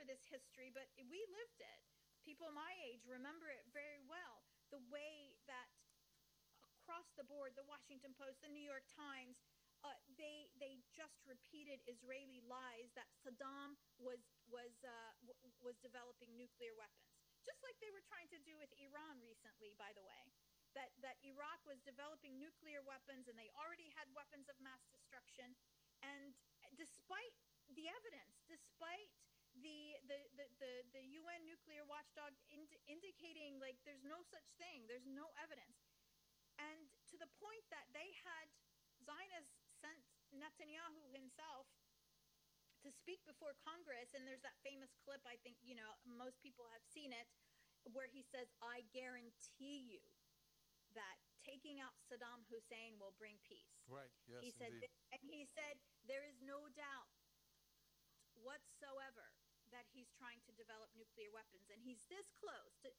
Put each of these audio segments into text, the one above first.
remember this history, but we lived it. People my age remember it very well. The way that across the board, the Washington Post, the New York Times, they just repeated Israeli lies that Saddam was developing nuclear weapons, just like they were trying to do with Iran recently, by the way. That Iraq was developing nuclear weapons and they already had weapons of mass destruction. And despite the evidence, despite the UN nuclear watchdog indicating like there's no such thing, there's no evidence. And to the point that they had, Zionists sent Netanyahu himself to speak before Congress, and there's that famous clip, I think, most people have seen it, where he says, I guarantee you that taking out Saddam Hussein will bring peace. Right, yes, he said, there is no doubt whatsoever that he's trying to develop nuclear weapons, and he's this close to,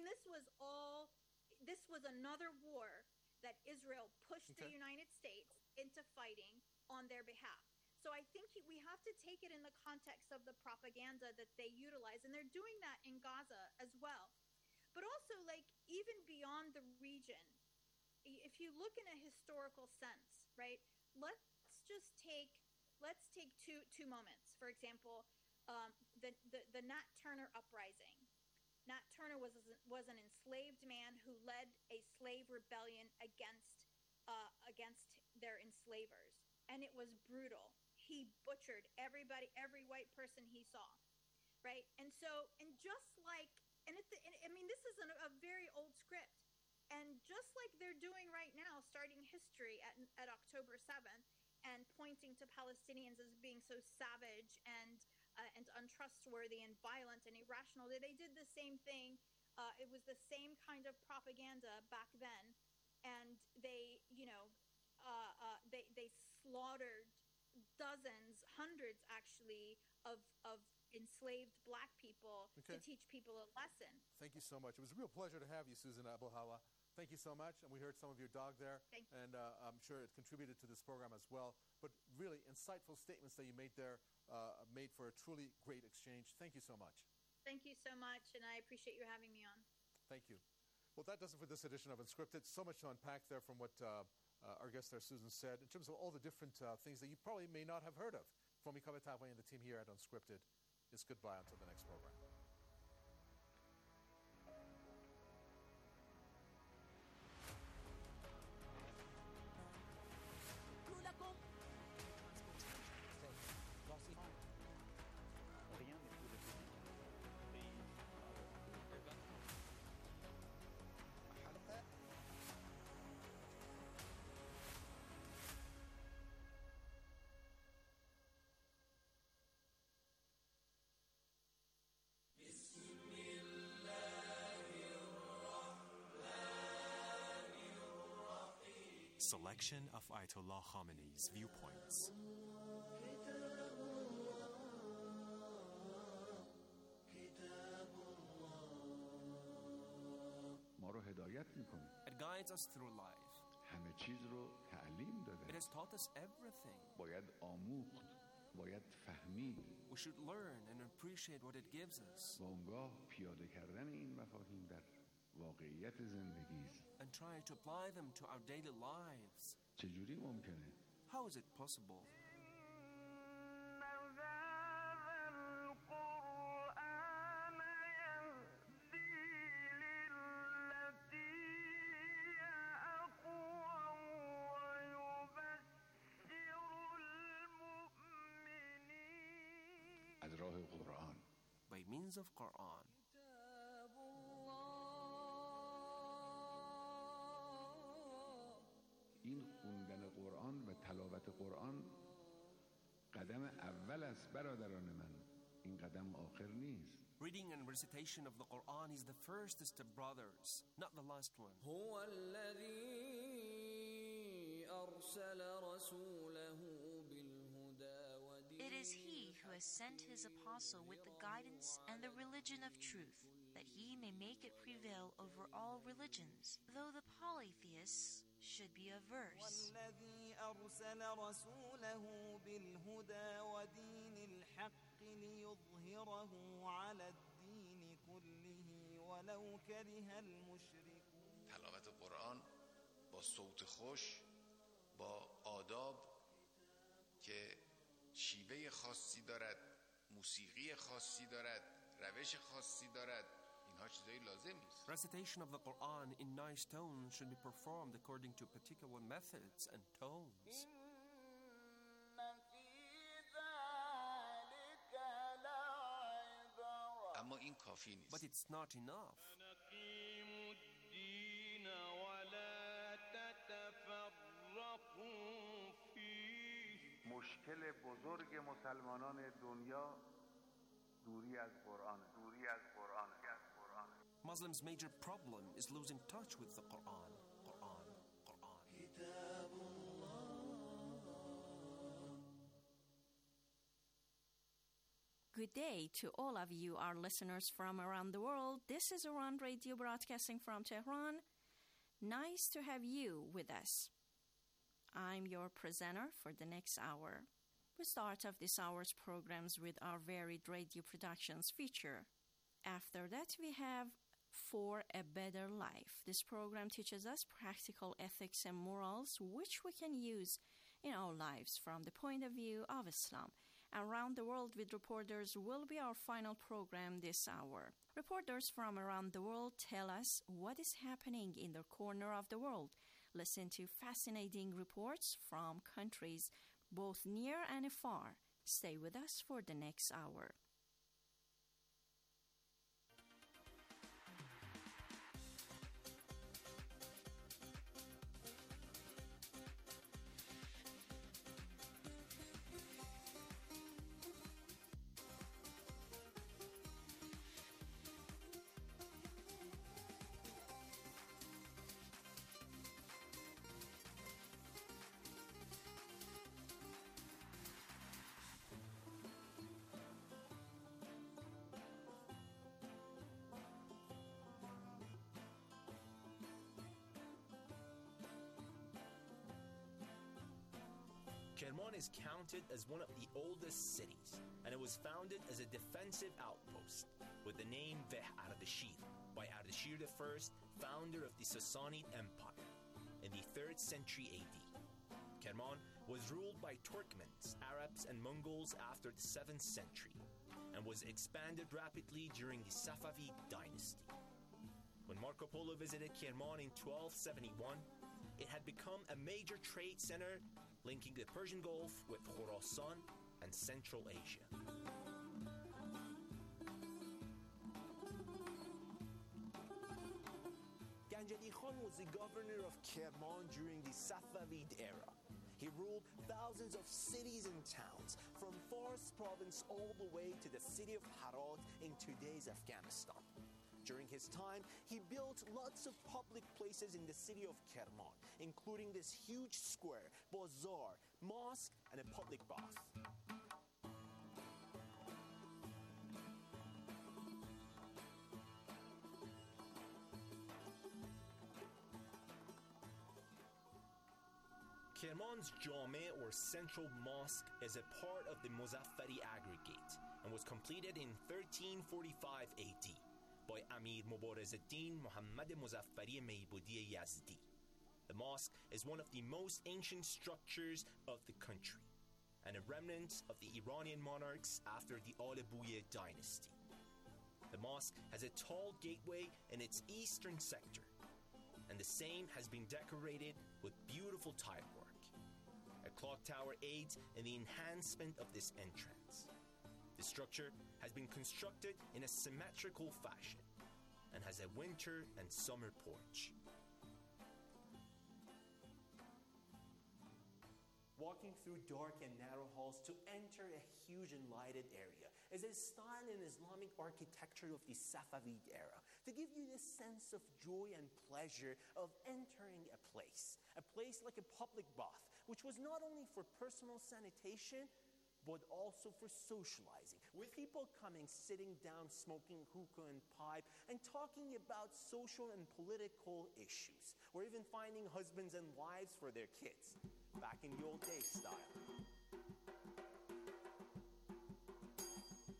this was another war that Israel pushed the United States into fighting on their behalf. So I think we have to take it in the context of the propaganda that they utilize, and they're doing that in Gaza as well. But also, like, even beyond the region, if you look in a historical sense, right, let's take two moments. For example, the Nat Turner uprising. Nat Turner was an enslaved man who led a slave rebellion against their enslavers, and it was brutal. He butchered everybody, every white person he saw, right? And just like, this is a very old script, and just like they're doing right now, starting history at October 7th, and pointing to Palestinians as being so savage and untrustworthy and violent and irrational. They did the same thing. It was the same kind of propaganda back then, and they slaughtered dozens, hundreds actually, of enslaved black people to teach people a lesson. Thank you so much. It was a real pleasure to have you, Susan Abu Hala. Thank you so much. And we heard some of your dog there. Thank you. And I'm sure it contributed to this program as well. But really insightful statements that you made there, made for a truly great exchange. Thank you so much. Thank you so much, and I appreciate you having me on. Thank you. Well, that does it for this edition of Unscripted. So much to unpack there from what our guest there, Susan, said, in terms of all the different things that you probably may not have heard of. From Mikhail Tavai and the team here at Unscripted, it's goodbye until the next program. Rien n'est plus républicain. Selection of Ayatollah Khamenei's viewpoints. It guides us through life. It has taught us everything. We should learn and appreciate what it gives us. And try to apply them to our daily lives. How is it possible? By means of Quran. این خوندن قرآن و تلاوت قرآن قدم اول است برادران من. این قدم آخر نیست. Reading and recitation of the Quran is the first step, brothers, not the last one. هو الذي أرسل رسوله بالهدى ودين. It is He who has sent His apostle with the guidance and the religion of truth, that He may make it prevail over all religions, though the polytheists should be averse. والذي أرسل رسوله بالهدى ودين الحق ليظهره على الدين كله ولو كره المشركون. تلاوت قرآن با صوت خوش، با آداب که شیوه خاصی دارد، موسیقی خاصی دارد، روش خاصی دارد، اینها چیزای لازم نیست. Recitation of the Quran in nice tones should be performed according to particular methods and tones. اما این کافی نیست. But it's not enough. مشکل بزرگ مسلمانان دنیا دوری از قرآن. Muslims' major problem is losing touch with the Quran. Good day to all of you, our listeners from around the world. This is Iran Radio broadcasting from Tehran. Nice to have you with us. I'm your presenter for the next hour. We start off this hour's programs with our varied radio productions feature. After that, we have For a Better Life. This program teaches us practical ethics and morals which we can use in our lives from the point of view of Islam. Around the World with Reporters will be our final program this hour. Reporters from around the world tell us what is happening in their corner of the world. Listen to fascinating reports from countries both near and far. Stay with us for the next hour. Kerman is counted as one of the oldest cities, and it was founded as a defensive outpost with the name Veh Ardashir by Ardashir I, founder of the Sassanid Empire, in the 3rd century AD. Kerman was ruled by Turkmens, Arabs, and Mongols after the 7th century, and was expanded rapidly during the Safavid dynasty. When Marco Polo visited Kerman in 1271, it had become a major trade center linking the Persian Gulf with Khorasan and Central Asia. Ganjali Khan was the governor of Kerman during the Safavid era. He ruled thousands of cities and towns, from Fars province all the way to the city of Herat in today's Afghanistan. During his time, he built lots of public places in the city of Kerman, including this huge square, bazaar, mosque, and a public bath. Kerman's Jame, or Central Mosque, is a part of the Muzaffari Aggregate and was completed in 1345 AD. by Amir Mubarezuddin Muhammad Muzaffari Meibudi Yazdi. The mosque is one of the most ancient structures of the country and a remnant of the Iranian monarchs after the Al Buyid dynasty. The mosque has a tall gateway in its eastern sector, and the same has been decorated with beautiful tilework. A clock tower aids in the enhancement of this entrance. The structure has been constructed in a symmetrical fashion and has a winter and summer porch. Walking through dark and narrow halls to enter a huge and lighted area is a style in Islamic architecture of the Safavid era to give you this sense of joy and pleasure of entering a place like a public bath, which was not only for personal sanitation, but also for socializing, with people coming, sitting down, smoking hookah and pipe, and talking about social and political issues, or even finding husbands and wives for their kids, back in the old days style.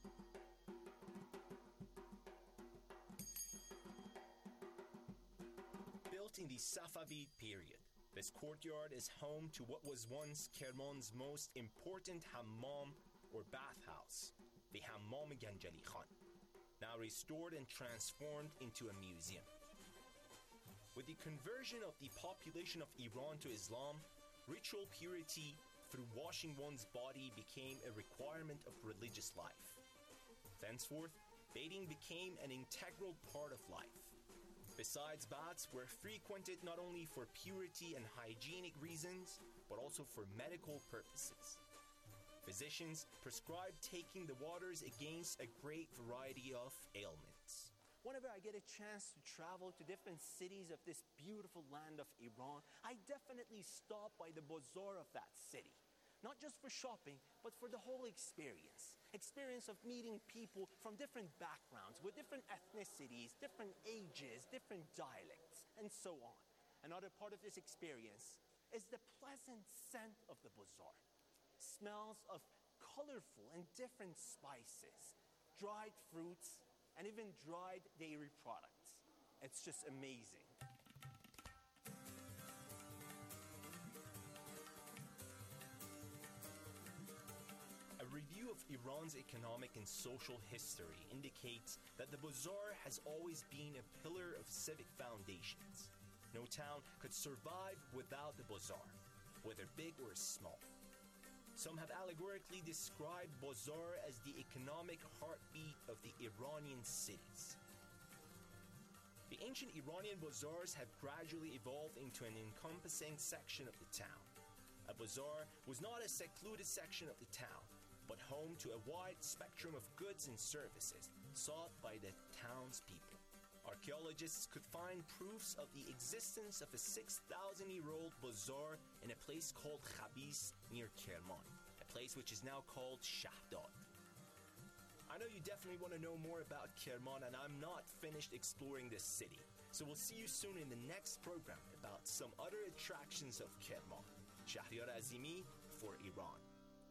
built in the Safavid period. This courtyard is home to what was once Kerman's most important hammam or bathhouse, the Hammam Ganjali Khan, now restored and transformed into a museum. With the conversion of the population of Iran to Islam, ritual purity through washing one's body became a requirement of religious life. Thenceforth, bathing became an integral part of life. Besides, baths were frequented not only for purity and hygienic reasons, but also for medical purposes. Physicians prescribed taking the waters against a great variety of ailments. Whenever I get a chance to travel to different cities of this beautiful land of Iran, I definitely stop by the bazaar of that city. Not just for shopping, but for the whole experience. Experience of meeting people from different backgrounds, with different ethnicities, different ages, different dialects, and so on. Another part of this experience is the pleasant scent of the bazaar. Smells of colorful and different spices, dried fruits, and even dried dairy products. It's just amazing. A review of Iran's economic and social history indicates that the bazaar has always been a pillar of civic foundations. No town could survive without the bazaar, whether big or small. Some have allegorically described bazaar as the economic heartbeat of the Iranian cities. The ancient Iranian bazaars have gradually evolved into an encompassing section of the town. A bazaar was not a secluded section of the town, but home to a wide spectrum of goods and services sought by the townspeople. Archaeologists could find proofs of the existence of a 6,000-year-old bazaar in a place called Khabis near Kerman, a place which is now called Shahdad. I know you definitely want to know more about Kerman, and I'm not finished exploring this city. So we'll see you soon in the next program about some other attractions of Kerman. Shahryar Azimi for Iran.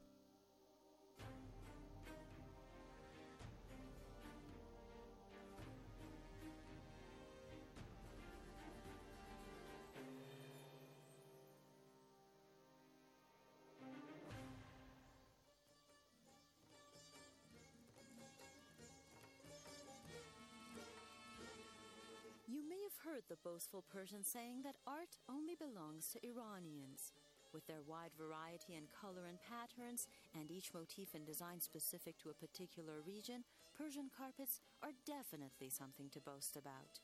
You may have heard the boastful Persian saying that art only belongs to Iranians. With their wide variety in color and patterns, and each motif and design specific to a particular region, Persian carpets are definitely something to boast about.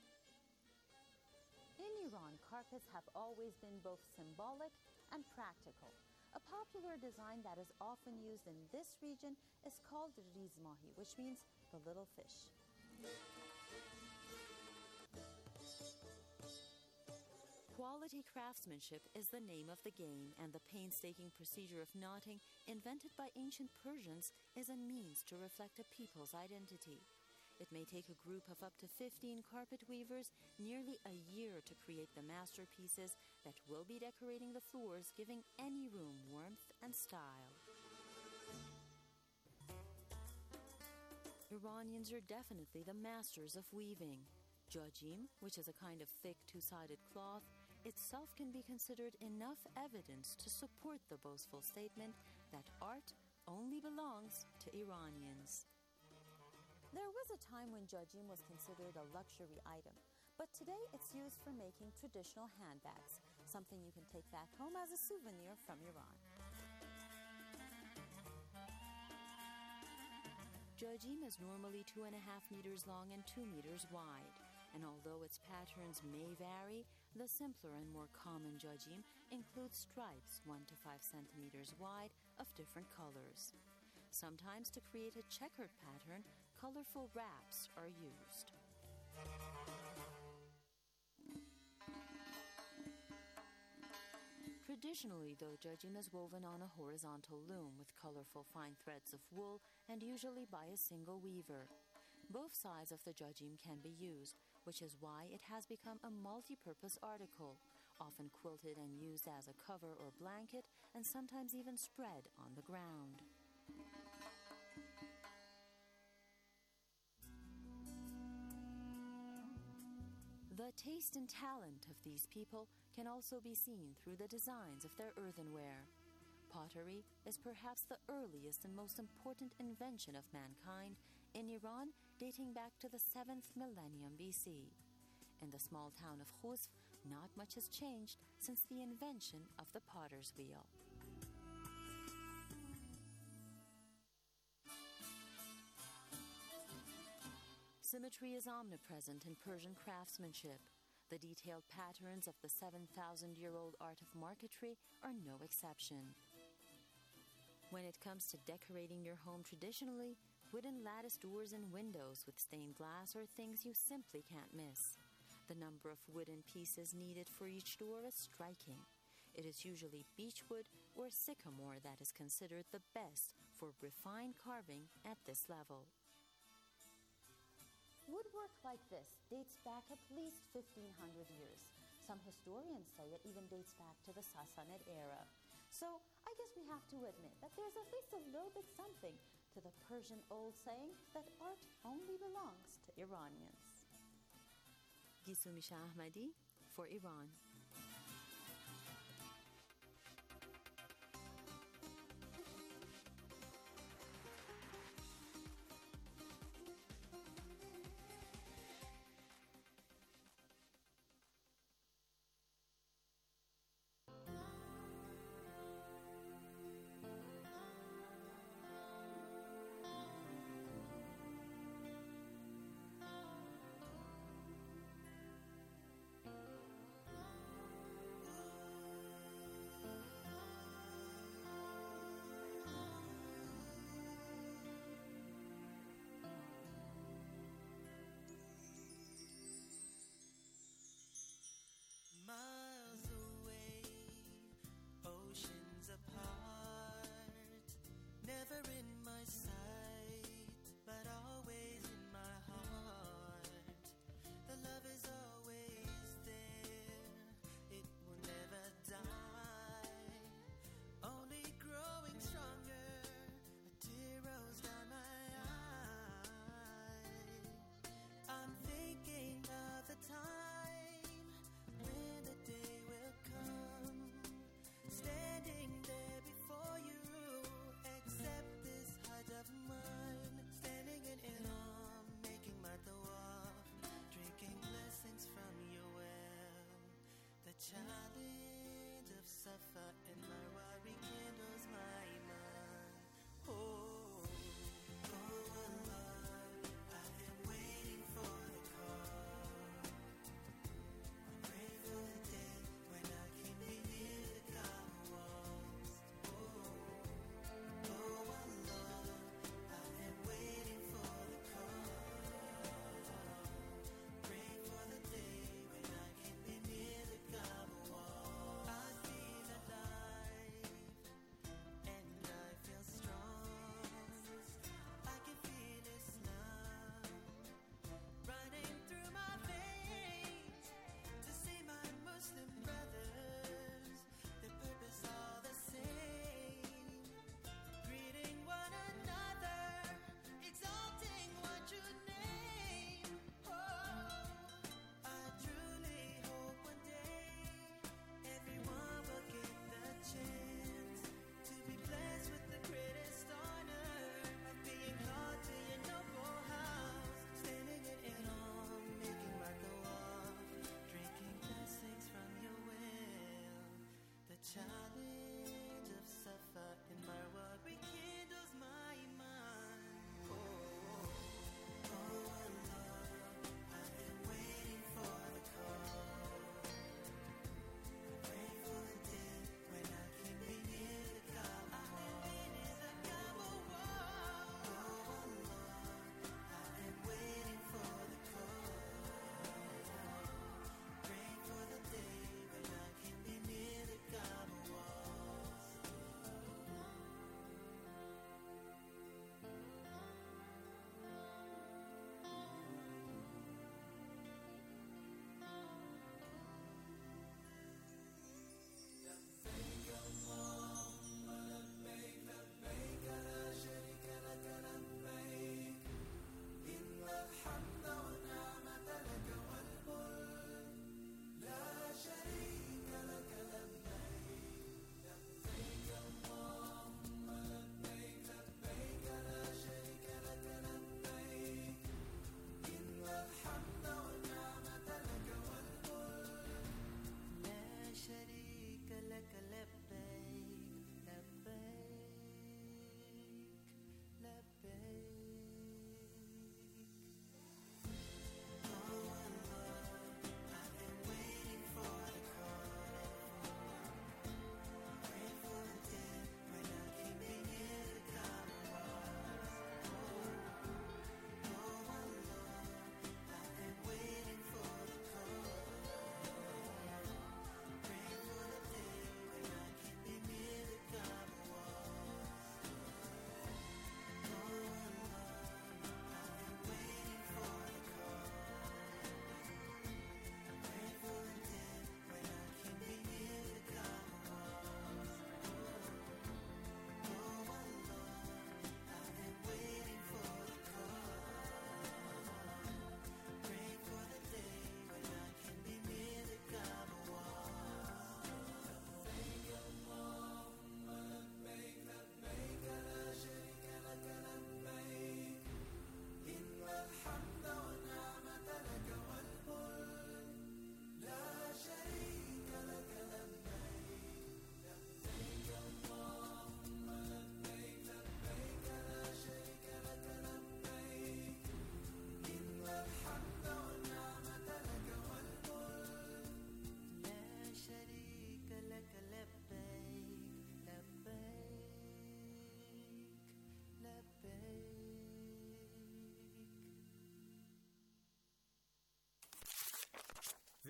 In Iran, carpets have always been both symbolic and practical. A popular design that is often used in this region is called rizmahi, which means the little fish. Quality craftsmanship is the name of the game, and the painstaking procedure of knotting, invented by ancient Persians, is a means to reflect a people's identity. It may take a group of up to 15 carpet weavers nearly a year to create the masterpieces that will be decorating the floors, giving any room warmth and style. Iranians are definitely the masters of weaving. Jajim, which is a kind of thick two-sided cloth, itself can be considered enough evidence to support the boastful statement that art only belongs to Iranians. There was a time when jajim was considered a luxury item, but today it's used for making traditional handbags, something you can take back home as a souvenir from Iran. Jajim is normally 2.5 meters long and 2 meters wide. And although its patterns may vary, the simpler and more common jajim includes stripes 1 to 5 centimeters wide of different colors. Sometimes to create a checkered pattern, colorful wraps are used. Traditionally, though, jajim is woven on a horizontal loom with colorful fine threads of wool and usually by a single weaver. Both sides of the jajim can be used, which is why it has become a multi-purpose article, often quilted and used as a cover or blanket, and sometimes even spread on the ground. The taste and talent of these people can also be seen through the designs of their earthenware. Pottery is perhaps the earliest and most important invention of mankind in Iran, dating back to the 7th millennium BC. In the small town of Khuzf, not much has changed since the invention of the potter's wheel. Symmetry is omnipresent in Persian craftsmanship. The detailed patterns of the 7,000-year-old art of marquetry are no exception. When it comes to decorating your home traditionally, wooden lattice doors and windows with stained glass are things you simply can't miss. The number of wooden pieces needed for each door is striking. It is usually beechwood or sycamore that is considered the best for refined carving at this level. Woodwork like this dates back at least 1,500 years. Some historians say it even dates back to the Sassanid era. So I guess we have to admit that there's at least a little bit something to the Persian old saying that art only belongs to Iranians. Gisumi Shah Ahmadi for Iran.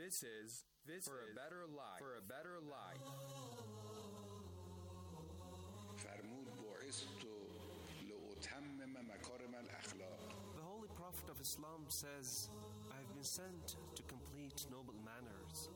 This is For a Better Life. For a Better Life. فرمود بعثت لأتمم مکارم الاخلاق. The Holy Prophet of Islam says, I have been sent to complete noble manners.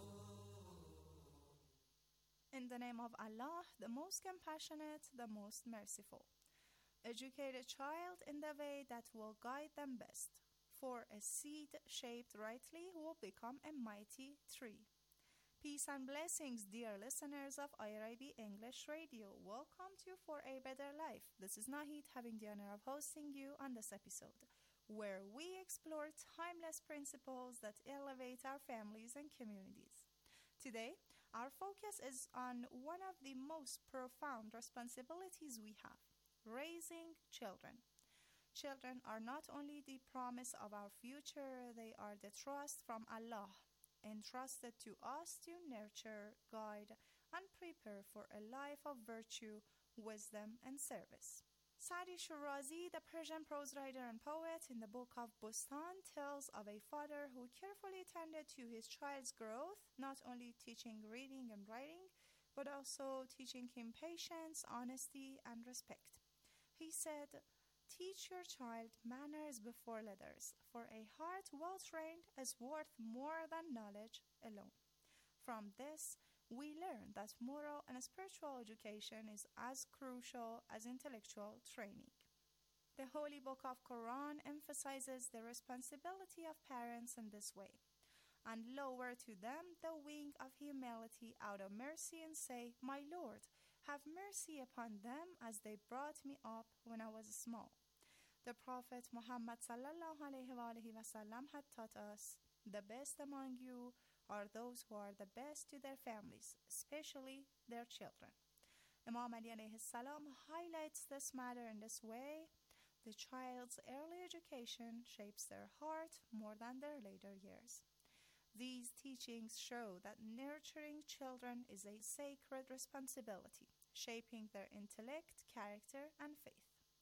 In the name of Allah, the most compassionate, the most merciful. Educate a child in the way that will guide them best, for a seed shaped rightly will become a mighty tree. Peace and blessings, dear listeners of IRIB English Radio. Welcome to For a Better Life. This is Nahid, having the honor of hosting you on this episode, where we explore timeless principles that elevate our families and communities. Today, our focus is on one of the most profound responsibilities we have, raising children. Children are not only the promise of our future, they are the trust from Allah, entrusted to us to nurture, guide, and prepare for a life of virtue, wisdom, and service. Sa'di Shirazi, the Persian prose writer and poet, in the book of Bustan tells of a father who carefully tended to his child's growth, not only teaching reading and writing, but also teaching him patience, honesty, and respect. He said, "Teach your child manners before letters, for a heart well-trained is worth more than knowledge alone." From this, we learn that moral and spiritual education is as crucial as intellectual training. The Holy Book of Quran emphasizes the responsibility of parents in this way, and lower to them the wing of humility out of mercy and say, "My Lord, have mercy upon them as they brought me up when I was small." The Prophet Muhammad sallallahu alaihi wasallam had taught us, "The best among you are those who are the best to their families, especially their children." Imam Ali alayhi salam highlights this matter in this way: the child's early education shapes their heart more than their later years. These teachings show that nurturing children is a sacred responsibility, shaping their intellect, character, and faith.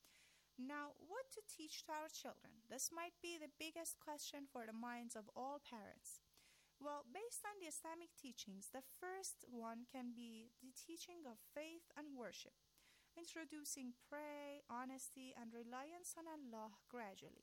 Now, what to teach to our children? This might be the biggest question for the minds of all parents. Well, based on the Islamic teachings, the first one can be the teaching of faith and worship, introducing prayer, honesty, and reliance on Allah gradually.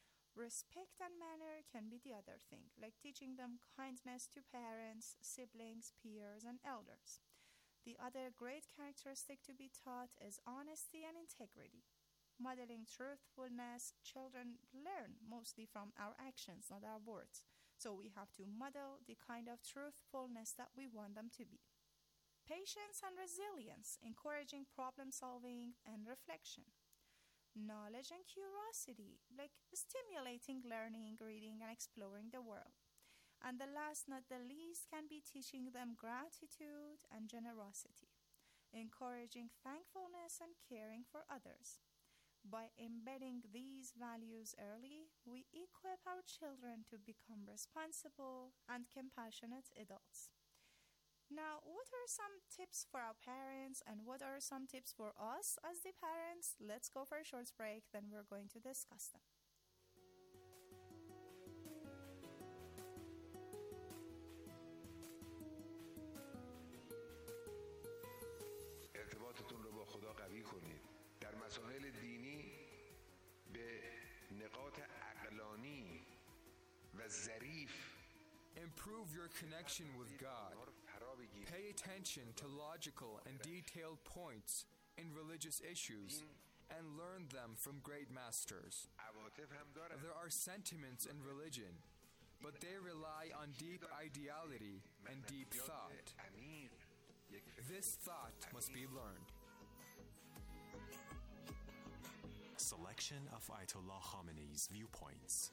Respect and manner can be the other thing, like teaching them kindness to parents, siblings, peers, and elders. The other great characteristic to be taught is honesty and integrity. Modeling truthfulness, children learn mostly from our actions, not our words. So we have to model the kind of truthfulness that we want them to be. Patience and resilience, encouraging problem solving and reflection. Knowledge and curiosity, like stimulating learning, reading, and exploring the world. And the last, not the least, can be teaching them gratitude and generosity, encouraging thankfulness and caring for others. By embedding these values early, we equip our children to become responsible and compassionate adults. Now, what are some tips for our parents and what are some tips for us as the parents? Let's go for a short break, then we're going to discuss them. ارتباطتون رو با خدا قوی کنید. در مسائل دینی به نقاط عقلانی و ظریف Improve your connection with God. Pay attention to logical and detailed points in religious issues and learn them from great masters. There are sentiments in religion, but they rely on deep ideality and deep thought. This thought must be learned. Selection of Ayatollah Khamenei's viewpoints.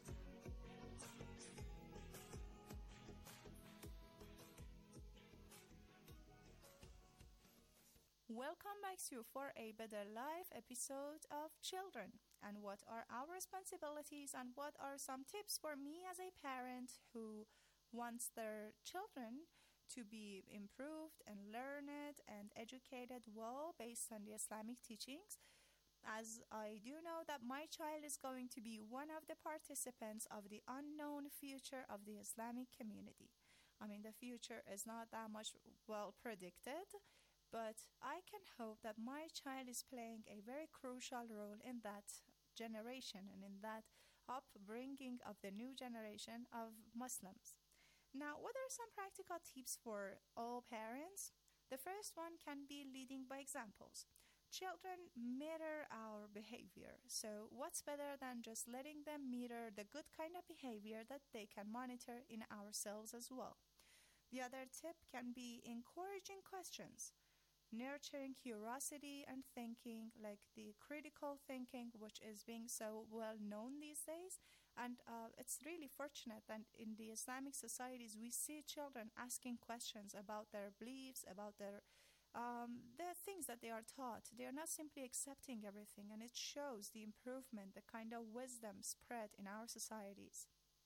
Welcome back to For a Better Life episode of Children. And what are our responsibilities and what are some tips for me as a parent who wants their children to be improved and learned and educated well based on the Islamic teachings, as I do know that my child is going to be one of the participants of the unknown future of the Islamic community. I mean, the future is not that much well predicted, but I can hope that my child is playing a very crucial role in that generation and in that upbringing of the new generation of Muslims. Now, what are some practical tips for all parents? The first one can be leading by examples. Children mirror our behavior, so what's better than just letting them mirror the good kind of behavior that they can monitor in ourselves as well? The other tip can be encouraging questions, nurturing curiosity and thinking, like the critical thinking, which is being so well known these days. And it's really fortunate that in the Islamic societies we see children asking questions about their beliefs, about the things that they are taught. They are not simply accepting everything, and it shows the improvement, the kind of wisdom spread in our societies.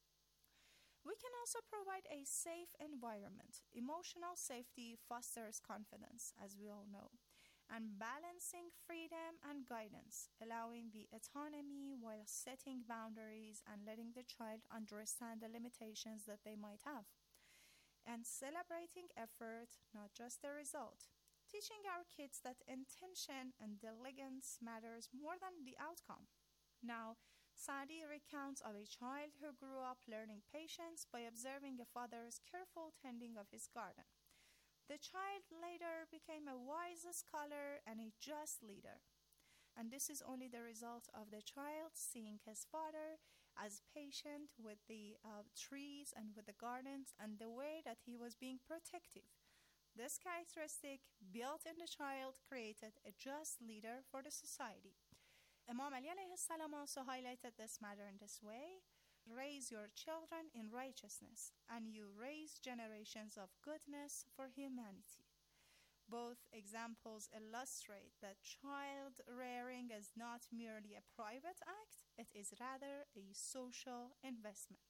We can also provide a safe environment. Emotional safety fosters confidence, as we all know, and balancing freedom and guidance, allowing the autonomy while setting boundaries and letting the child understand the limitations that they might have, and celebrating effort, not just the result. Teaching our kids that intention and diligence matters more than the outcome. Now, Saadi recounts of a child who grew up learning patience by observing a father's careful tending of his garden. The child later became a wise scholar and a just leader. And this is only the result of the child seeing his father as patient with the trees and with the gardens and the way that he was being protective. This characteristic built in the child created a just leader for the society. Imam Ali alayhi salam also highlighted this matter in this way: raise your children in righteousness, and you raise generations of goodness for humanity. Both examples illustrate that child rearing is not merely a private act, it is rather a social investment.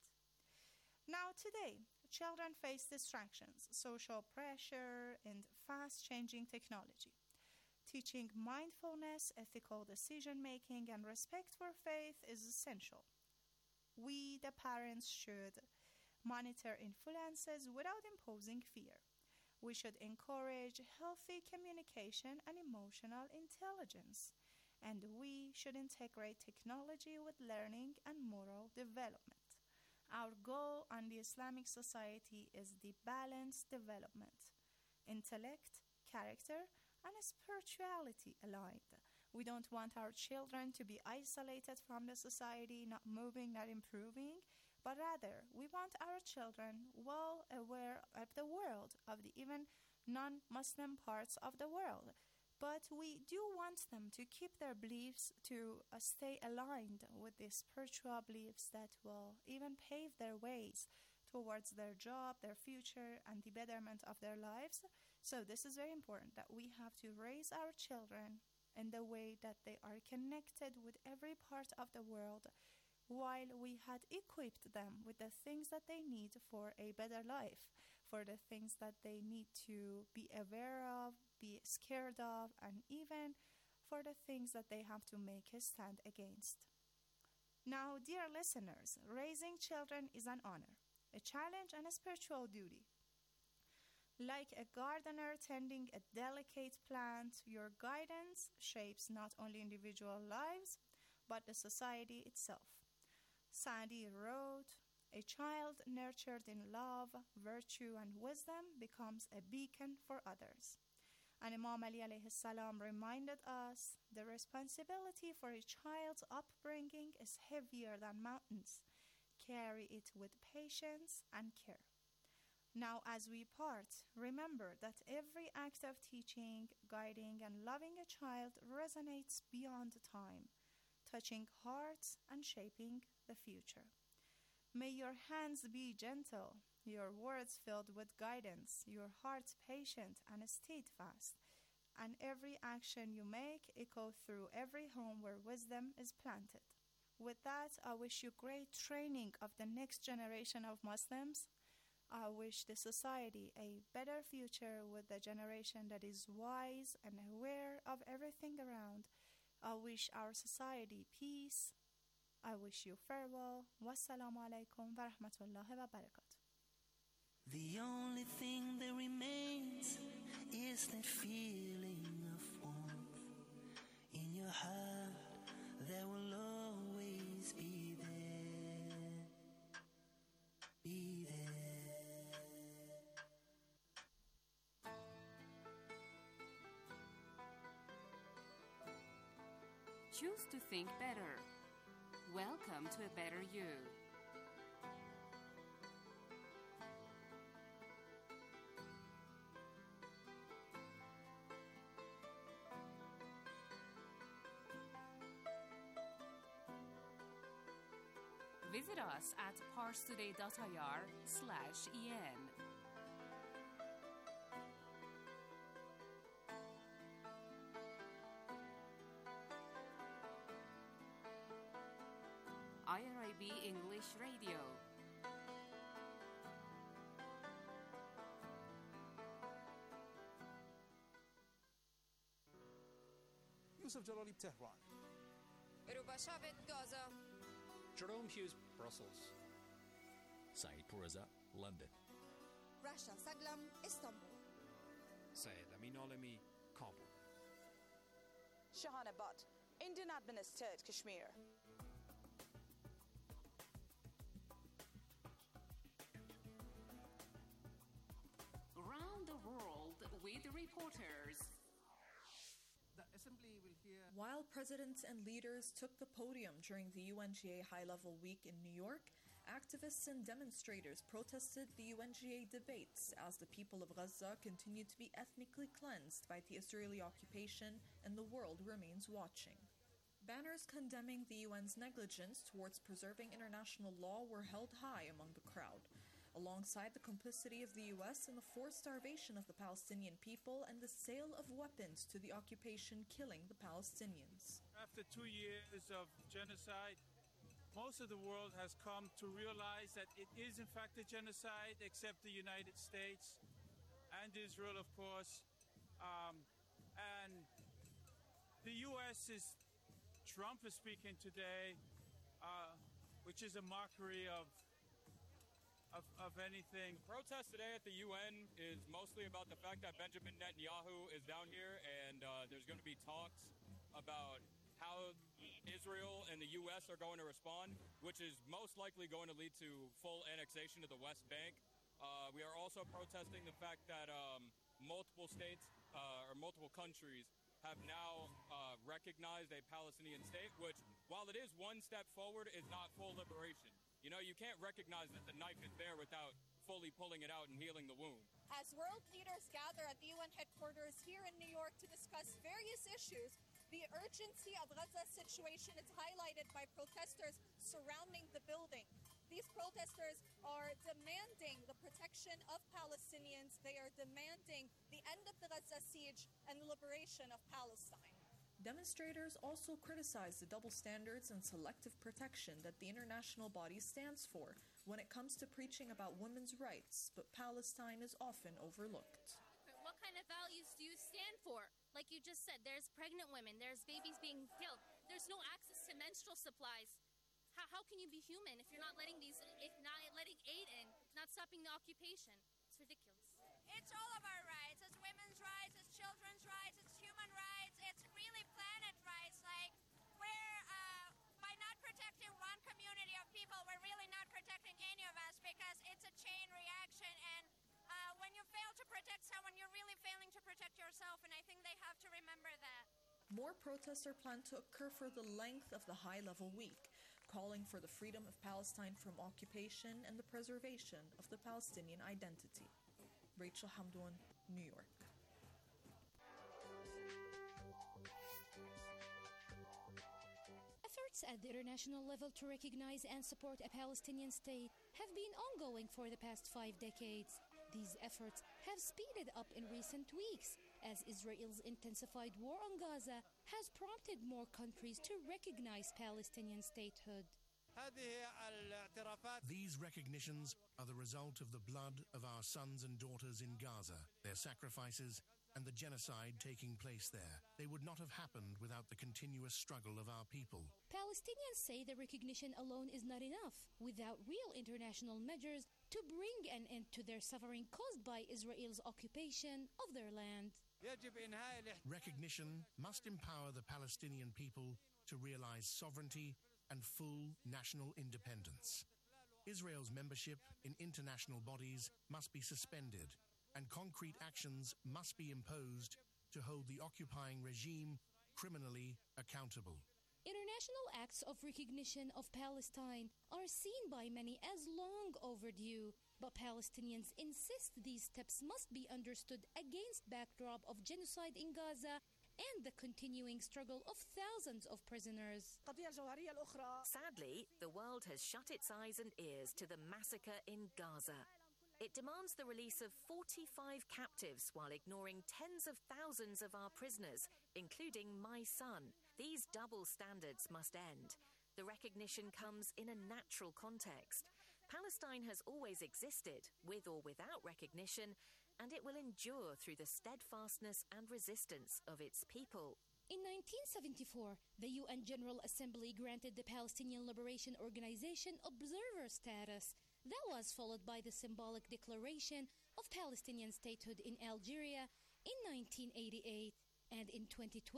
Now today, children face distractions, social pressure, and fast-changing technology. Teaching mindfulness, ethical decision-making, and respect for faith is essential. We, the parents, should monitor influences without imposing fear. We should encourage healthy communication and emotional intelligence. And we should integrate technology with learning and moral development. Our goal on the Islamic society is the balanced development, intellect, character, and spirituality aligned. We don't want our children to be isolated from the society, not moving, not improving, but rather we want our children well aware of the world, of the even non-Muslim parts of the world. But we do want them to keep their beliefs, to stay aligned with the spiritual beliefs that will even pave their ways towards their job, their future, and the betterment of their lives. So this is very important, that we have to raise our children in the way that they are connected with every part of the world, while we had equipped them with the things that they need for a better life, for the things that they need to be aware of, be scared of, and even for the things that they have to make a stand against. Now, dear listeners, raising children is an honor, a challenge, and a spiritual duty. Like a gardener tending a delicate plant, your guidance shapes not only individual lives, but the society itself. Saadi wrote, "A child nurtured in love, virtue, and wisdom becomes a beacon for others." And Imam Ali alayhi salam reminded us the responsibility for a child's upbringing is heavier than mountains. Carry it with patience and care. Now, as we part, remember that every act of teaching, guiding, and loving a child resonates beyond time, touching hearts and shaping the future. May your hands be gentle, your words filled with guidance, your heart patient and steadfast, and every action you make echo through every home where wisdom is planted. With that, I wish you great training of the next generation of Muslims. I wish the society a better future with a generation that is wise and aware of everything around. I wish our society peace. I wish you farewell. Wassalamu alaikum wa rahmatullahi wa barakatuh. The only thing that remains is that feeling of warmth in your heart that will always be there. Be there. Choose to think better. Welcome to a better you. Visit us at parstoday.ir/en. IRIB English Radio. Yusuf Jalali, Tehran. Rubashavit, Gaza. Jerome Hughes, Brussels. Saeed Pourreza, London. Rasha Saglam, Istanbul. Syed Amin Alemi, Kabul. Shahana Butt, Indian administered Kashmir. Around the world with reporters. The Assembly will hear. While presidents and leaders took the podium during the UNGA High-Level Week in New York, activists and demonstrators protested the UNGA debates as the people of Gaza continue to be ethnically cleansed by the Israeli occupation and the world remains watching. Banners condemning the UN's negligence towards preserving international law were held high among the crowd, alongside the complicity of the U.S. in the forced starvation of the Palestinian people and the sale of weapons to the occupation killing the Palestinians. After 2 years of genocide, most of the world has come to realize that it is in fact a genocide, except the United States and Israel, of course. And the U.S. Trump is speaking today, which is a mockery of anything. The protest today at the UN is mostly about the fact that Benjamin Netanyahu is down here, and there's going to be talks about how Israel and the U.S. are going to respond, which is most likely going to lead to full annexation of the West Bank. We are also protesting the fact that multiple states or multiple countries have now recognized a Palestinian state, which, while it is one step forward, is not full liberation. You know, you can't recognize that the knife is there without fully pulling it out and healing the wound. As world leaders gather at the UN headquarters here in New York to discuss various issues, the urgency of Gaza's situation is highlighted by protesters surrounding the building. These protesters are demanding the protection of Palestinians. They are demanding the end of the Gaza siege and the liberation of Palestine. Demonstrators also criticized the double standards and selective protection that the international body stands for when it comes to preaching about women's rights, but Palestine is often overlooked. What kind of values do you stand for? Like you just said, there's pregnant women, there's babies being killed, there's no access to menstrual supplies. How can you be human if you're not letting aid in, not stopping the occupation? It's ridiculous. It's all of our rights. It's women's rights, it's children's rights, it's human rights, it's really planet rights. Like, by not protecting one community of people, we're really not protecting any of us, because it's a chain reaction, and when you fail to protect someone, you're really failing to protect yourself, and I think they have to remember that. More protests are planned to occur for the length of the High-Level Week, calling for the freedom of Palestine from occupation and the preservation of the Palestinian identity. Rachel Hamdoun, New York. Efforts at the international level to recognize and support a Palestinian state have been ongoing for the past 5 decades. These efforts have speeded up in recent weeks, as Israel's intensified war on Gaza has prompted more countries to recognize Palestinian statehood. These recognitions are the result of the blood of our sons and daughters in Gaza, their sacrifices and the genocide taking place there. They would not have happened without the continuous struggle of our people. Palestinians say the recognition alone is not enough without real international measures to bring an end to their suffering caused by Israel's occupation of their land. Recognition must empower the Palestinian people to realize sovereignty and full national independence. Israel's membership in international bodies must be suspended, and concrete actions must be imposed to hold the occupying regime criminally accountable. International acts of recognition of Palestine are seen by many as long overdue, but Palestinians insist these steps must be understood against backdrop of genocide in Gaza and the continuing struggle of thousands of prisoners. Sadly, the world has shut its eyes and ears to the massacre in Gaza. It demands the release of 45 captives while ignoring tens of thousands of our prisoners, including my son. These double standards must end. The recognition comes in a natural context. Palestine has always existed, with or without recognition, and it will endure through the steadfastness and resistance of its people. In 1974, the UN General Assembly granted the Palestinian Liberation Organization observer status. That was followed by the symbolic declaration of Palestinian statehood in Algeria in 1988. And in 2012,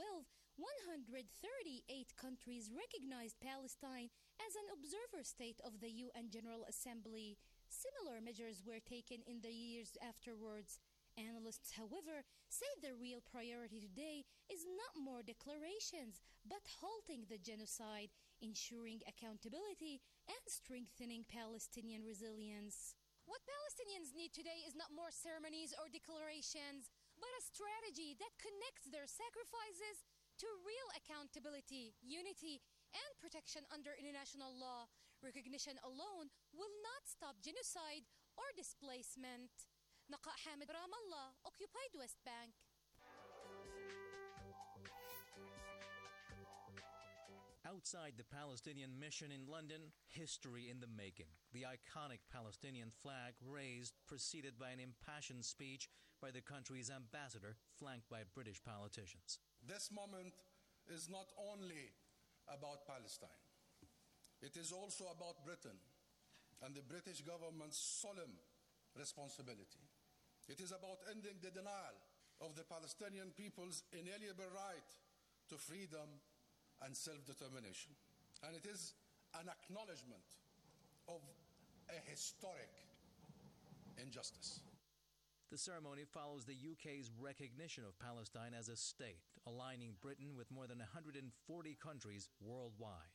138 countries recognized Palestine as an observer state of the UN General Assembly. Similar measures were taken in the years afterwards. Analysts, however, say the real priority today is not more declarations, but halting the genocide, ensuring accountability, and strengthening Palestinian resilience. What Palestinians need today is not more ceremonies or declarations, but a strategy that connects their sacrifices to real accountability, unity, and protection under international law. Recognition alone will not stop genocide or displacement. Naqa Hamid, Ramallah, occupied West Bank. Outside the Palestinian mission in London, history in the making. The iconic Palestinian flag raised, preceded by an impassioned speech by the country's ambassador, flanked by British politicians. This moment is not only about Palestine. It is also about Britain and the British government's solemn responsibility. It is about ending the denial of the Palestinian people's inalienable right to freedom and self-determination. And it is an acknowledgement of a historic injustice. The ceremony follows the UK's recognition of Palestine as a state, aligning Britain with more than 140 countries worldwide.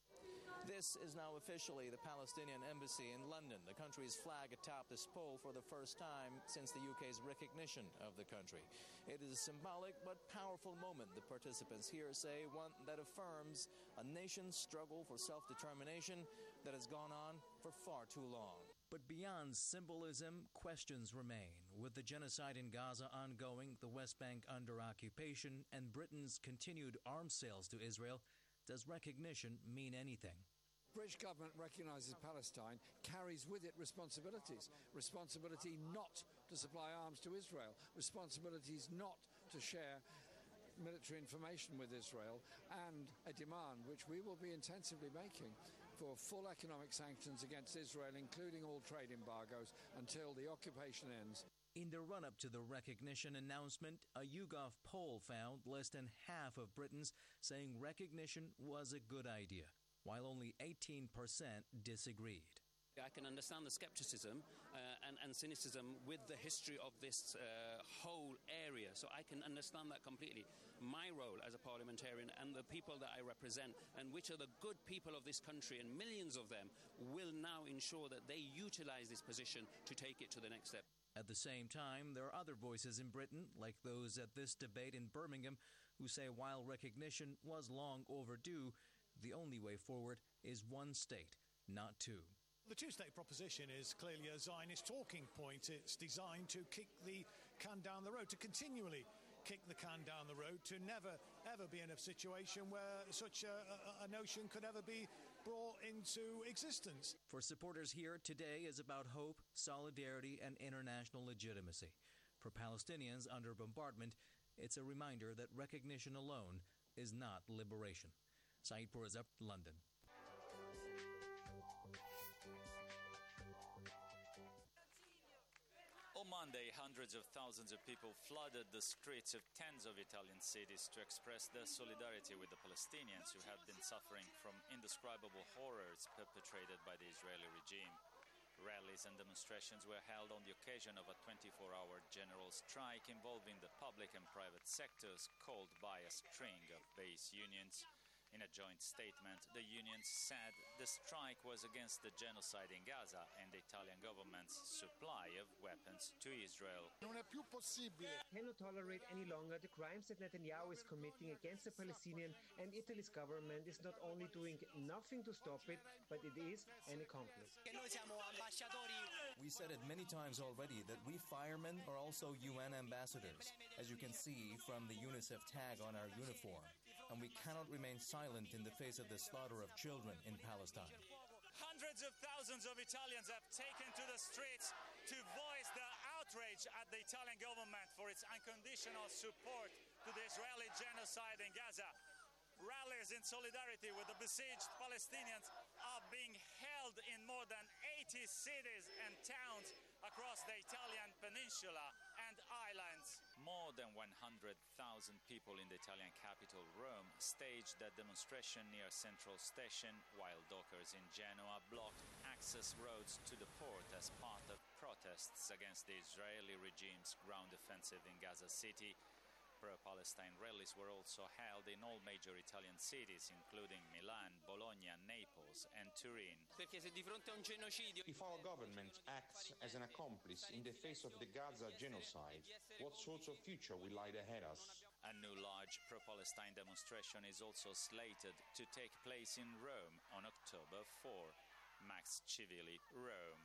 This is now officially the Palestinian embassy in London, the country's flag atop this pole for the first time since the UK's recognition of the country. It is a symbolic but powerful moment, the participants here say, one that affirms a nation's struggle for self-determination that has gone on for far too long. But beyond symbolism, questions remain. With the genocide in Gaza ongoing, the West Bank under occupation, and Britain's continued arms sales to Israel, does recognition mean anything? British government recognises Palestine carries with it responsibilities. Responsibility not to supply arms to Israel. Responsibilities not to share military information with Israel, and a demand which we will be intensively making for full economic sanctions against Israel, including all trade embargoes, until the occupation ends. In the run-up to the recognition announcement, a YouGov poll found less than half of Britons saying recognition was a good idea, while only 18% disagreed. I can understand the skepticism and cynicism with the history of this whole area, so I can understand that completely. My role as a parliamentarian and the people that I represent, and which are the good people of this country, and millions of them, will now ensure that they utilize this position to take it to the next step. At the same time, there are other voices in Britain, like those at this debate in Birmingham, who say while recognition was long overdue, the only way forward is one state, not two. The two-state proposition is clearly a Zionist talking point. It's designed to kick the can down the road, to continually kick the can down the road, to never, ever be in a situation where such a notion could ever be brought into existence. For supporters here, today is about hope, solidarity, and international legitimacy. For Palestinians under bombardment, it's a reminder that recognition alone is not liberation. Saeed Pourreza, London. On Monday, hundreds of thousands of people flooded the streets of tens of Italian cities to express their solidarity with the Palestinians who have been suffering from indescribable horrors perpetrated by the Israeli regime. Rallies and demonstrations were held on the occasion of a 24-hour general strike involving the public and private sectors, called by a string of base unions. In a joint statement, the unions said the strike was against the genocide in Gaza and the Italian government's supply of weapons to Israel. Cannot tolerate any longer the crimes that Netanyahu is committing against the Palestinian, and Italy's government is not only doing nothing to stop it, but it is an accomplice. We said it many times already that we firemen are also UN ambassadors, as you can see from the UNICEF tag on our uniform. And we cannot remain silent in the face of the slaughter of children in Palestine. Hundreds of thousands of Italians have taken to the streets to voice their outrage at the Italian government for its unconditional support to the Israeli genocide in Gaza. Rallies in solidarity with the besieged Palestinians are being held in more than 80 cities and towns across the Italian peninsula and islands. More than 100,000 people in the Italian capital, Rome, staged a demonstration near Central Station, while dockers in Genoa blocked access roads to the port as part of protests against the Israeli regime's ground offensive in Gaza City. Pro-Palestine rallies were also held in all major Italian cities, including Milan, Bologna, Naples and Turin. If our government acts as an accomplice in the face of the Gaza genocide, what sorts of future will lie ahead us? A new large pro-Palestine demonstration is also slated to take place in Rome on October 4. Max Civilli, Rome.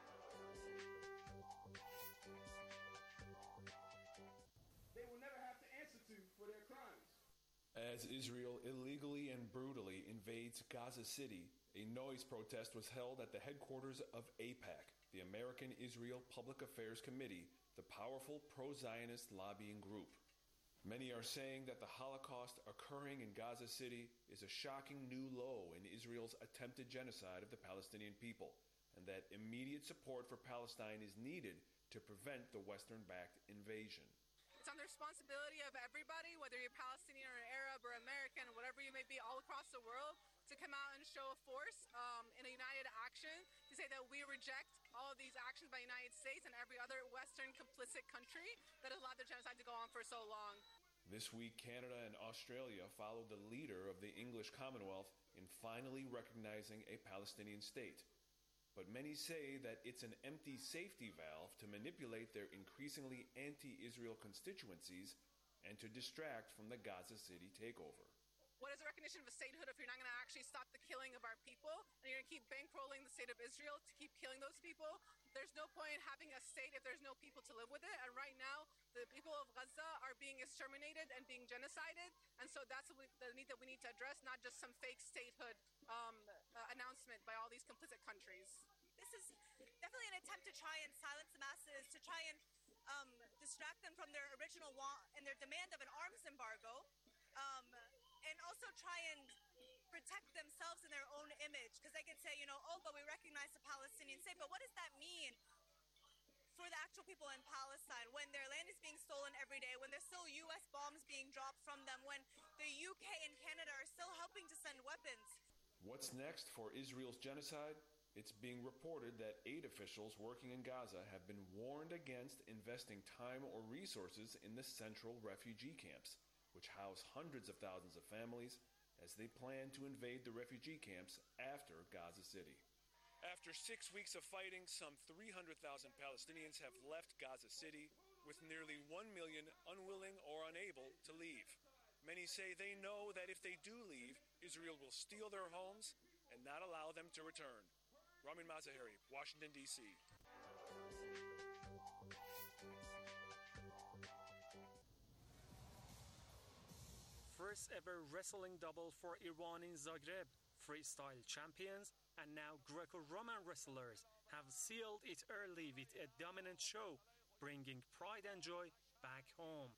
As Israel illegally and brutally invades Gaza City, a noise protest was held at the headquarters of AIPAC, the American Israel Public Affairs Committee, the powerful pro-Zionist lobbying group. Many are saying that the Holocaust occurring in Gaza City is a shocking new low in Israel's attempted genocide of the Palestinian people, and that immediate support for Palestine is needed to prevent the Western-backed invasion. It's on the responsibility of everybody, whether you're Palestinian or Arab or American or whatever you may be all across the world, to come out and show a force in a united action to say that we reject all of these actions by the United States and every other Western complicit country that has allowed the genocide to go on for so long. This week, Canada and Australia followed the leader of the English Commonwealth in finally recognizing a Palestinian state. But many say that it's an empty safety valve to manipulate their increasingly anti-Israel constituencies and to distract from the Gaza City takeover. What is the recognition of a statehood if you're not going to actually stop the killing of our people and you're going to keep bankrolling the state of Israel to keep killing those people? There's no point in having a state if there's no people to live with it. And right now, the people of Gaza are being exterminated and being genocided. And so that's the need that we need to address, not just some fake statehood announcement by all these complicit countries. This is definitely an attempt to try and silence the masses, to try and distract them from their original want and their demand of an arms embargo, and also try and protect themselves in their own image, because they can say, oh, but we recognize the Palestinian state, but what does that mean for the actual people in Palestine when their land is being stolen every day, when there's still U.S. bombs being dropped from them, when the UK and Canada are still helping to send weapons? What's next for Israel's genocide? It's being reported that aid officials working in Gaza have been warned against investing time or resources in the central refugee camps, which house hundreds of thousands of families, as they plan to invade the refugee camps after Gaza City. After 6 weeks of fighting, some 300,000 Palestinians have left Gaza City, with nearly 1 million unwilling or unable to leave. Many say they know that if they do leave, Israel will steal their homes and not allow them to return. Ramin Mazaheri, Washington, D.C. First ever wrestling double for Iran in Zagreb. Freestyle champions and now Greco-Roman wrestlers have sealed it early with a dominant show. bringing pride and joy back home.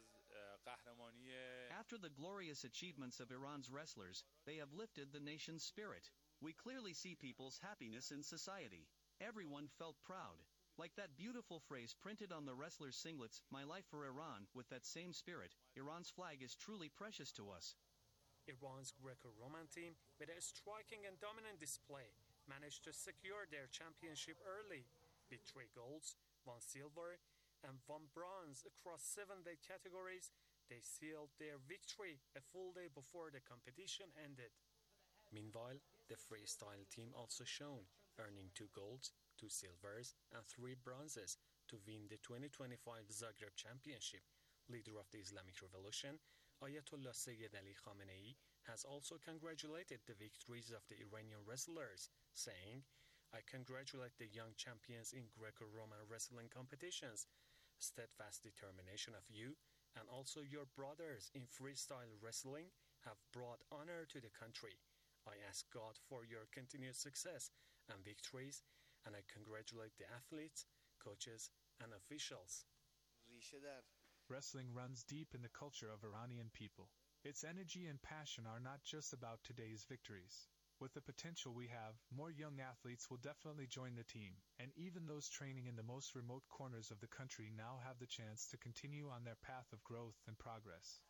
After the glorious achievements of Iran's wrestlers, they have lifted the nation's spirit. We clearly see people's happiness in society. Everyone felt proud. Like that beautiful phrase printed on the wrestlers' singlets, "My life for Iran," with that same spirit, Iran's flag is truly precious to us. Iran's Greco-Roman team, with a striking and dominant display, managed to secure their championship early. With 3 golds, 1 silver, and 1 bronze across 7-day categories, they sealed their victory a full day before the competition ended. Meanwhile, the freestyle team also shone, earning 2 golds, 2 silvers, and 3 bronzes to win the 2025 Zagreb Championship. Leader of the Islamic Revolution, Ayatollah Sayyid Ali Khamenei, has also congratulated the victories of the Iranian wrestlers, saying, "I congratulate the young champions in Greco-Roman wrestling competitions. Steadfast determination of you and also your brothers in freestyle wrestling have brought honor to the country. I ask God for your continued success and victories, and I congratulate the athletes, coaches, and officials." Wrestling runs deep in the culture of Iranian people. Its energy and passion are not just about today's victories. With the potential we have, more young athletes will definitely join the team, and even those training in the most remote corners of the country now have the chance to continue on their path of growth and progress.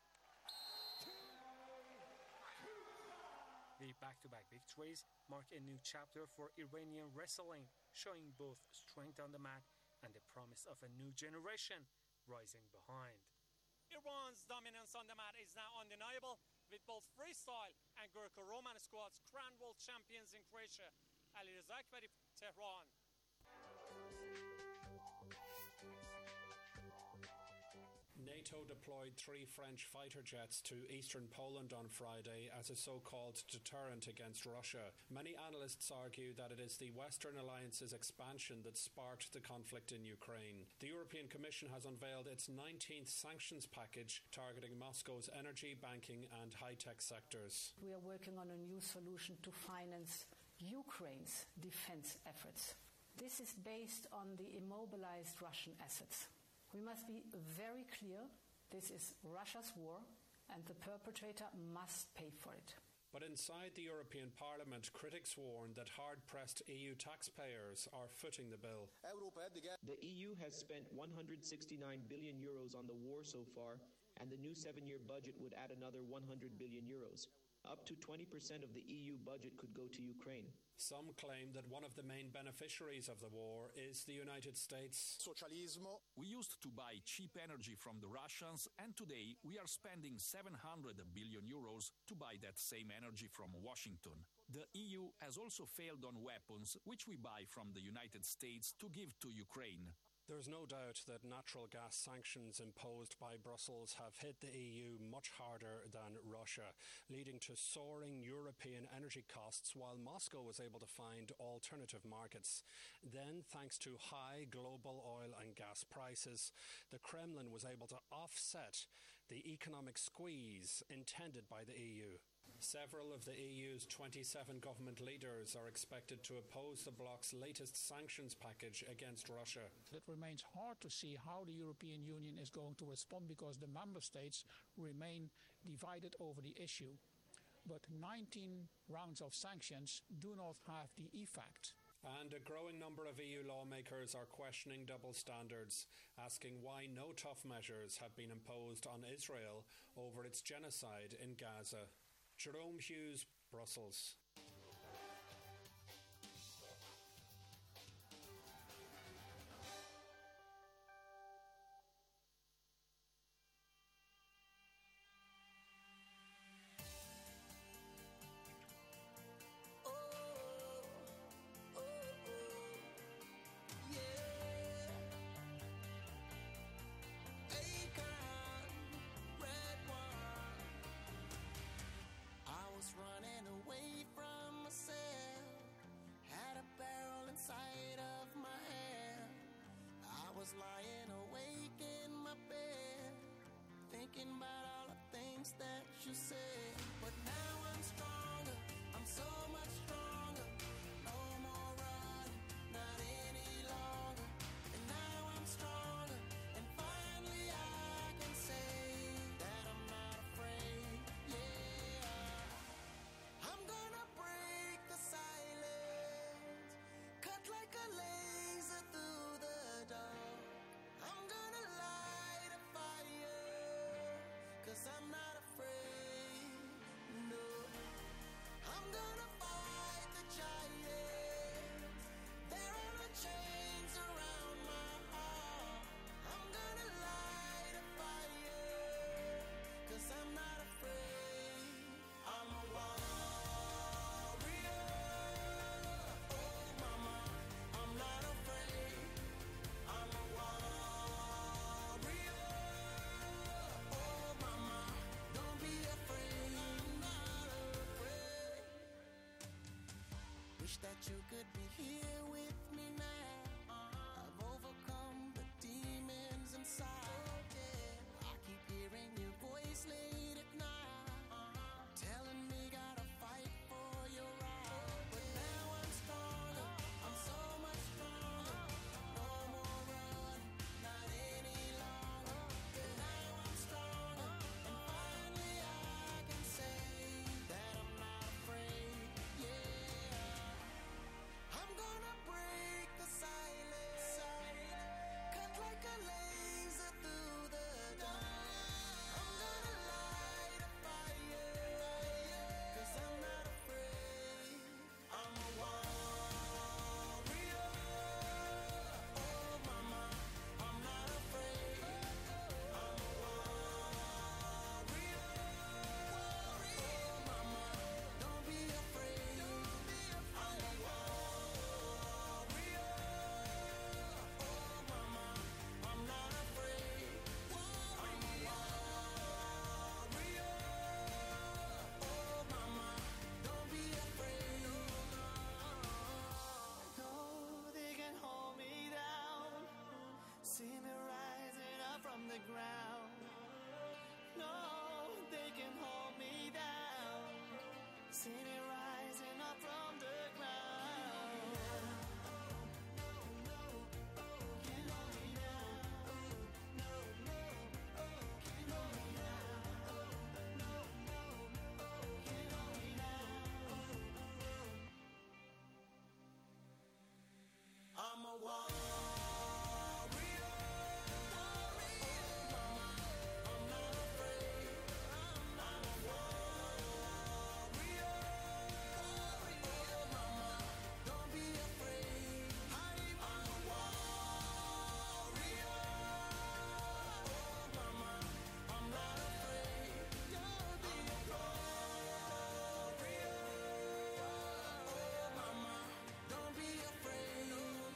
The back-to-back victories mark a new chapter for Iranian wrestling, showing both strength on the mat and the promise of a new generation rising behind. Iran's dominance on the mat is now undeniable, with both freestyle and Greco-Roman squads crowned world champions in Croatia. Alireza Akbari, Tehran. NATO deployed 3 French fighter jets to eastern Poland on Friday as a so-called deterrent against Russia. Many analysts argue that it is the Western Alliance's expansion that sparked the conflict in Ukraine. The European Commission has unveiled its 19th sanctions package targeting Moscow's energy, banking and high-tech sectors. We are working on a new solution to finance Ukraine's defense efforts. This is based on the immobilized Russian assets. We must be very clear, this is Russia's war, and the perpetrator must pay for it. But inside the European Parliament, critics warn that hard-pressed EU taxpayers are footing the bill. The EU has spent €169 billion on the war so far, and the new 7-year budget would add another €100 billion. Up to 20% of the EU budget could go to Ukraine. Some claim that one of the main beneficiaries of the war is the United States. We used to buy cheap energy from the Russians, and today we are spending €700 billion to buy that same energy from Washington. The EU has also failed on weapons, which we buy from the United States to give to Ukraine. There's no doubt that natural gas sanctions imposed by Brussels have hit the EU much harder than Russia, leading to soaring European energy costs while Moscow was able to find alternative markets. Then, thanks to high global oil and gas prices, the Kremlin was able to offset the economic squeeze intended by the EU. Several of the EU's 27 government leaders are expected to oppose the bloc's latest sanctions package against Russia. It remains hard to see how the European Union is going to respond because the member states remain divided over the issue. But 19 rounds of sanctions do not have the effect. And a growing number of EU lawmakers are questioning double standards, asking why no tough measures have been imposed on Israel over its genocide in Gaza. Jerome Hughes, Brussels. Running away from myself, had a barrel inside of my hand. I was lying awake in my bed, thinking about all the things that you said. But now I'm stronger, I'm so much stronger. No more running, not any longer. And now I'm stronger. that you could be here with me now. I've overcome the demons inside. I keep hearing your voice late at night, telling me gotta fight for your right. But now I'm stronger, I'm so much stronger. No more run, not any longer. Now I'm stronger, and finally I can say that I'm not afraid. Yeah, I'm gonna break the silence, cut like a laser through the dark. I'm gonna light a fire, 'cause I'm not afraid. I'm a warrior. Oh mama, I'm not afraid. I'm a warrior. Oh mama, don't be afraid. I'm a warrior. Oh mama, I'm not afraid. I'm a warrior. Oh mama, don't be afraid. No, they can hold me down. See me rising up from the ground. No, they can hold me down. See me rising up from the ground. I'm a warrior. Mama, I'm not afraid. I'm a warrior. Oh mama, don't be afraid. I'm a warrior. Oh mama, I'm not afraid. Don't be a warrior. Oh mama, don't be afraid.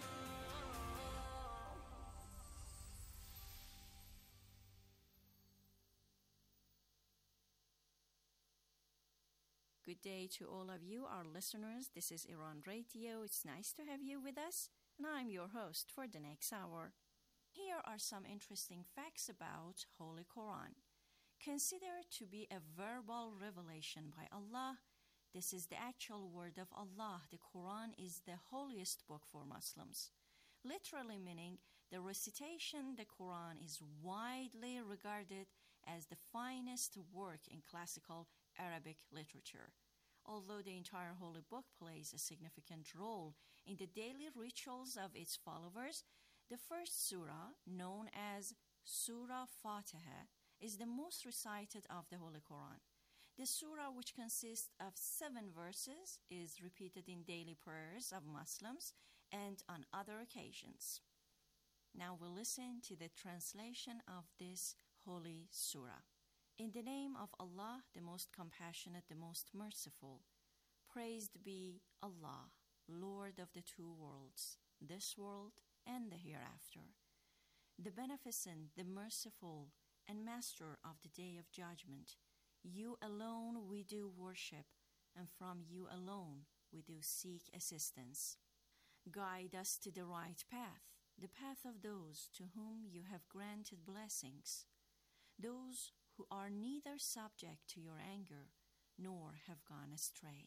Good day to all of you, our listeners. This is Iran Radio. It's nice to have you with us, and I'm your host for the next hour. Here are some interesting facts about Holy Quran. Considered to be a verbal revelation by Allah, this is the actual word of Allah. The Quran is the holiest book for Muslims. Literally meaning the recitation, the Quran is widely regarded as the finest work in classical Arabic literature. Although the entire holy book plays a significant role in the daily rituals of its followers, the first surah, known as Surah Fatiha, is the most recited of the Holy Quran. The surah, which consists of 7 verses, is repeated in daily prayers of Muslims and on other occasions. Now we'll listen to the translation of this holy surah. In the name of Allah, the most compassionate, the most merciful. Praised be Allah, Lord of the two worlds, this world and the hereafter. The beneficent, the merciful, and master of the day of judgment. You alone we do worship, and from you alone we do seek assistance. Guide us to the right path, the path of those to whom you have granted blessings, those who are neither subject to your anger nor have gone astray.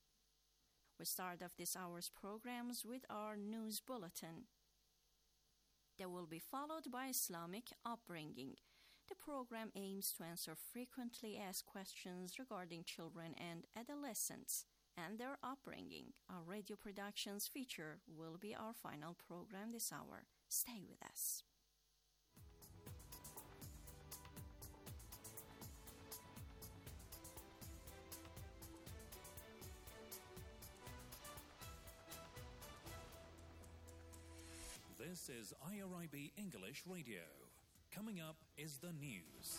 We start off this hour's programs with our news bulletin. They will be followed by Islamic upbringing. The program aims to answer frequently asked questions regarding children and adolescents and their upbringing. Our radio productions feature will be our final program this hour. Stay with us. This is IRIB English Radio. Coming up is the news.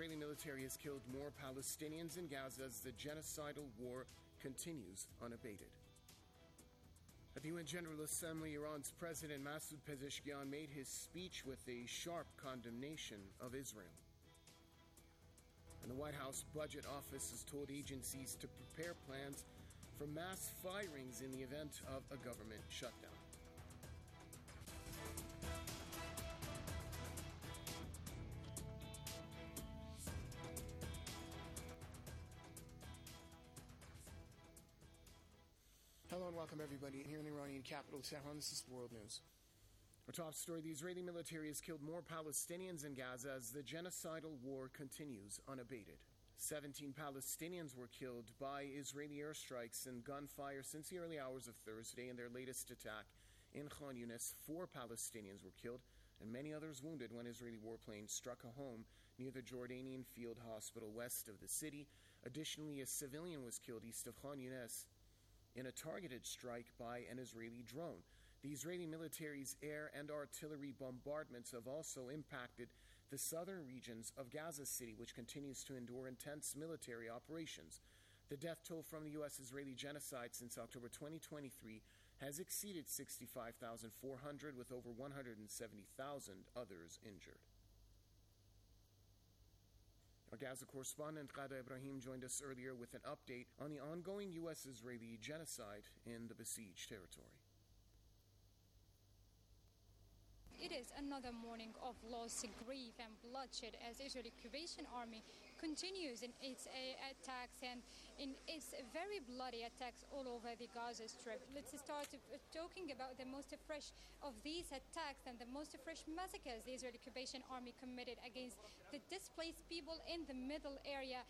Israeli military has killed more Palestinians in Gaza as the genocidal war continues unabated. At the UN General Assembly, Iran's President Masoud Pezeshkian made his speech with a sharp condemnation of Israel. And the White House Budget Office has told agencies to prepare plans for mass firings in the event of a government shutdown. Hello and welcome everybody here in the Iranian capital, Tehran. This is World News. Our top story, the Israeli military has killed more Palestinians in Gaza as the genocidal war continues unabated. 17 Palestinians were killed by Israeli airstrikes and gunfire since the early hours of Thursday in their latest attack in Khan Yunis. 4 Palestinians were killed and many others wounded when Israeli warplanes struck a home near the Jordanian Field Hospital west of the city. Additionally, a civilian was killed east of Khan Yunis in a targeted strike by an Israeli drone. The Israeli military's air and artillery bombardments have also impacted the southern regions of Gaza City, which continues to endure intense military operations. The death toll from the U.S.-Israeli genocide since October 2023 has exceeded 65,400, with over 170,000 others injured. Our Gaza correspondent Ghada Ibrahim joined us earlier with an update on the ongoing U.S.-Israeli genocide in the besieged territory. It is another morning of loss, grief and bloodshed as Israeli Occupation Army continues in its attacks and in its very bloody attacks all over the Gaza Strip. Let's start talking about the most fresh of these attacks and the most fresh massacres the Israeli Occupation Army committed against the displaced people in the middle area